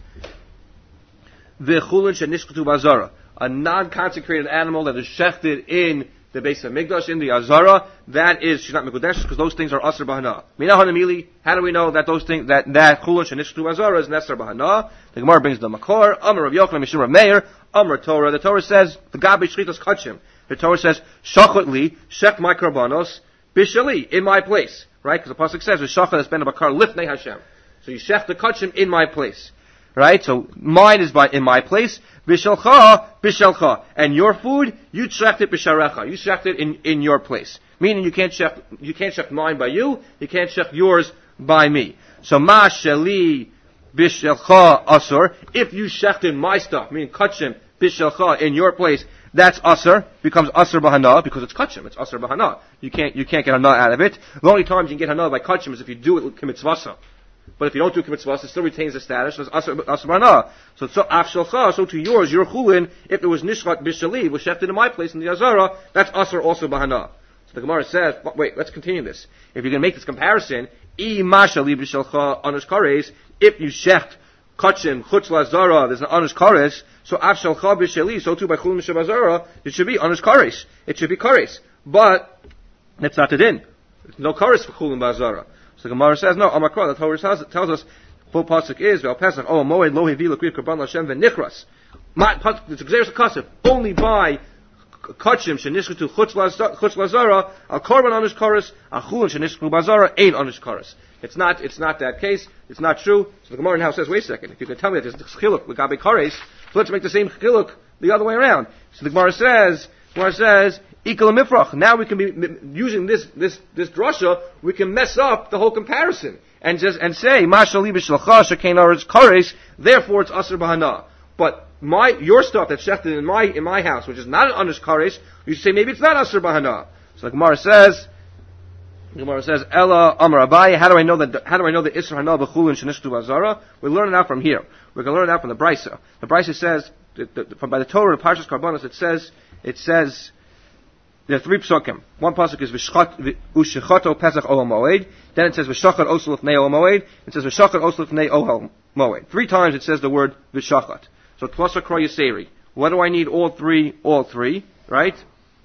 B: V'chulin shenishkatu b'azara, a non-consecrated animal that is shechted in the base of Migdash, in the Azara, that is, she's not Mekudesh, because those things are Asr B'Hana. Mina Hanamili, how do we know that those things, that, that Chulun Shenishtu Azara is Nesar B'Hana? The Gemara brings the Makor, Amar Rav Yochanan, Mishum Rav Meir, Amar Torah. The Torah says, the Gabi Shchitas Kachim. The Torah says, Shachat li, Shech my Karbanos, Bishali, in my place. Right? Because the Pasuk says, Shachat has been a Bakar Lifnei Hashem. So you Shech the Kachim in my place. Right? So mine is by in my place. Bishalcha, bishalcha. And your food, you shecht it bisharecha. You shecht it in, in your place. Meaning you can't shecht, you can't shecht mine by you, you can't shecht yours by me. So ma sheli bishalcha asur. If you shechted my stuff, meaning kachim bishalcha in your place, that's asur, becomes asur b'hana, because it's kachim, it's asur b'hana. You can't, you can't get hana out of it. The only time you can get hana by kachim is if you do it with kimitzvasa. But if you don't do kimitzvahs, it still retains the status as asur b'hana. So so afshalcha, so to yours, your chulin, if it was nishchat bishali, was shefted in my place in the azara, that's asur also b'hana. So the Gemara says, wait, let's continue this. If you're going to make this comparison, i mashali b'shalcha anush kares, if you shecht kachim chutz lazara, there's an anush kares, so afshalcha bishali, so too by chulin shabazara, it should be anush kares. It should be kares. But that's not the din. There's no kares for chulin b'azara. So the Gemara says, no, Amakra, the Torah tells, tells us, full pasuk is, Vel Pesach, oh, Moed lo hevi l'kriv karban Hashem v'nichras. It's exeris kasef, only by kachim shenishkatu chutz lazara, al korban onish kares, al chulin shenishkatu bazara, ain't onish kares. It's not, it's not that case, it's not true. So the Gemara now says, wait a second, if you can tell me that there's chiluk l'gabe kares, so let's make the same chiluk the other way around. So the Gemara says, the Gemara says, now we can be using this this this drasha. We can mess up the whole comparison and just and say mashali b'shalcha shekain aretz kares. Therefore, it's asur b'hana. But my your stuff that's shechted in my in my house, which is not an anish karesh, you should say maybe it's not asur bahana. So the Gemara says, the Gemara says, Ella Amar Abaye. How do I know that? How do I know that Isra Hana b'chulin shenishtu b'azara? We learn it out from here. We're going to learn it out from the Brisa. The Brisa says, the, the, from by the Torah, the Parshas Karbonos, it says, it says. There are three psukim. One pasuk is Ushechato Pesach Ohel Moed. Then it says V'shachat Osel Lefnei Ohel Moed. It says V'shachat Osel Lefnei Ohel Moed. Three times it says the word V'shachat. So Tlosa Kro Yiseri. What do I need all three? All three, right?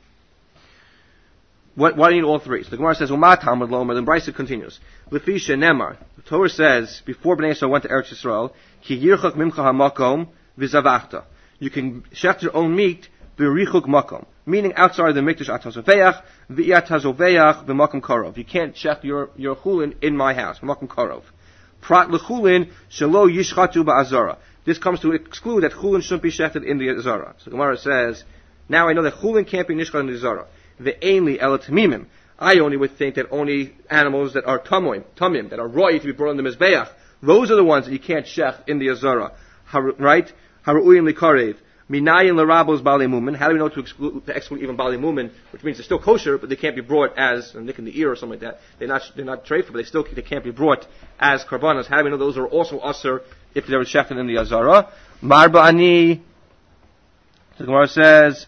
B: What, why do I need all three? So the Gemara says Umat Talmud Lomer. Then Brisa continues. Lefisha Nemar. The Torah says before Bnei Yisrael went to Eretz Yisrael, Ki Yirchak Mimcha HaMakom V'Zavachta. You can shecht your own meat V'Richuk Makom. Meaning outside the mikdash atazoveach, v'iyat hazoveach v'makom karov. You can't shecht your your chulin in my house, v'makom karov. Prat lechulin shelo yishchatu ba'azara. This comes to exclude that chulin shouldn't be shechted in the azara. So Gemara says, now I know that chulin can't be nishchat in the azara. Ve'enli el tamimim. I only would think that only animals that are tamim, tamim, that are right to be brought on the mizbeach, those are the ones that you can't shecht in the azara. Har, right? Haru'im likarev. Minayin l'rabos bali mumin. How do we know to exclude, to exclude even bali mumin, which means they're still kosher, but they can't be brought as a nick in the ear or something like that. They're not they're not treifa, but they still they can't be brought as karbanos. How do we know those are also usher if they were shechted in the azara? Marba ani. The Gemara says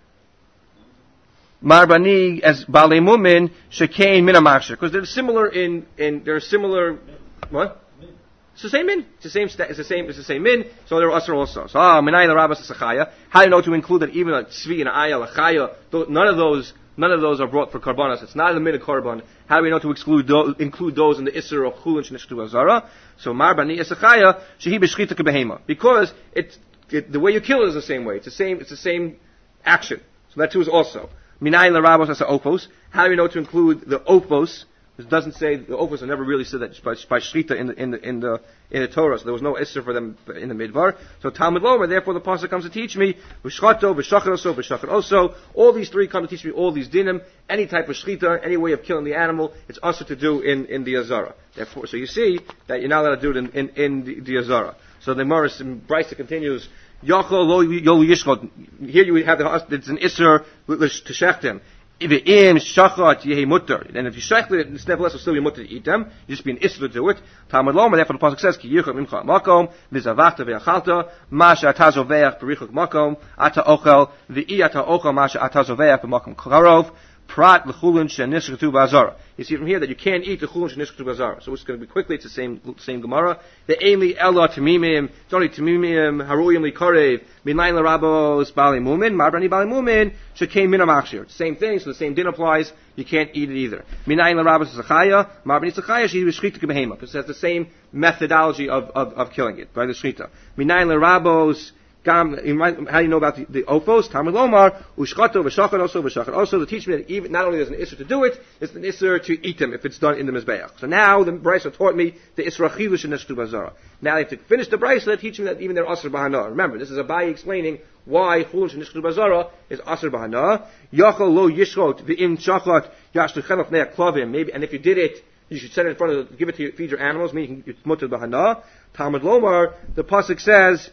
B: Marba ani as bali mumin shekain min amachshir, because they're similar in in they're similar. What? It's the same min. It's the same. It's the same. It's the same min. So they're usher also. So ah, minay the rabbis sachaya. How do you know to include that even a tzvi and a ayah, a chaya? None of those. None of those are brought for karbanos. It's not a min of karban. How do we know to exclude those, include those in the isser of chulin shenishtu azara? So mar bani esachaya shehi b'shchita kebehema, because it's it, the way you kill it is the same way. It's the same. It's the same action. So that too is also minay the rabbis as opos. How do we know to include the opos? It doesn't say the Ophos never really said that by, by Shrita in the in the in the in the Torah, so there was no Isser for them in the Midbar. So Talmud Lomer, therefore the pasuk comes to teach me V'shchato, V'shachar also, V'shachar also. All these three come to teach me all these dinim, any type of Shrita, any way of killing the animal, it's also to do in, in the Azara. Therefore, so you see that you're not allowed to do it in in, in the, the Azara. So the Morris and Brisa continues. Yachol lo yol yishchot. Here you have the it's an Isser to shecht him. If it im shachat yehi mutter, and if you shecht it, it's nevertheless still be mutter to eat them. You just be an isra to do it. Talmud Lomer, therefore the pasuk says ki yichot mimcha makom v'zavachta ve'achalta masha atazoveach b'richuk makom ata ochel v'i ata ochel masha atazoveach b'makom karov prat l'chulin shenishkatu b'azara. You see from here that you can't eat the chulin shenishkatu b'azara. So it's going to be quickly. It's the same same Gemara. The ainli ella tamimim. It's only tamimim haruyim likarev minayin l'rabos bali mumin marbrani bali mumin shekei min amachshir. Same thing. So the same din applies. You can't eat it either. Minayin l'rabos zachaya marbrani zachaya she was shchita kebehema, because it has the same methodology of, of, of killing it by the shchita. Minayin l'rabos. How do you know about the, the Ophos? Talmud Lomar, Ushchato, V'shachar also, V'shachar also, to teach me that even, not only there's an Isser to do it, there's an Isser to eat them if it's done in the Mizbeach. So now the Brisa taught me the Isra Chilush and Neshtu Bazara. Now I have to finish the Brisa that teach me that even they're Asr Bahana. Remember, this is Abaye explaining why Chilush and Neshtu Bazara is Asr Bahana. Yachol lo yishchot, v'im shachat, yashtuchem afnei klavim. Maybe, and if you did it, you should set it in front of, give it to your, feed your animals, meaning it's mutter Bahana. Talmud Lomar, the Pasuk says,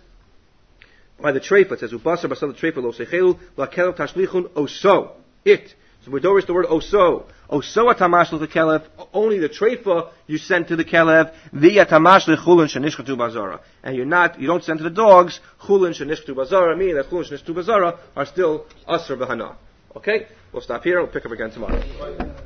B: by the treifa, it says, Ubasar basal the treifa lo sechelu la kelev tashlichun oso. It. So we don't the word oso. Oso atamash the kelev. Only the treifa you send to the kelev. The atamash chulin shenishchatu bazara. And you're not, you don't send to the dogs chulin shenishchatu bazara, meaning that chulin shenishchatu bazara are still asr b'hana. Okay? We'll stop here. We'll pick up again tomorrow.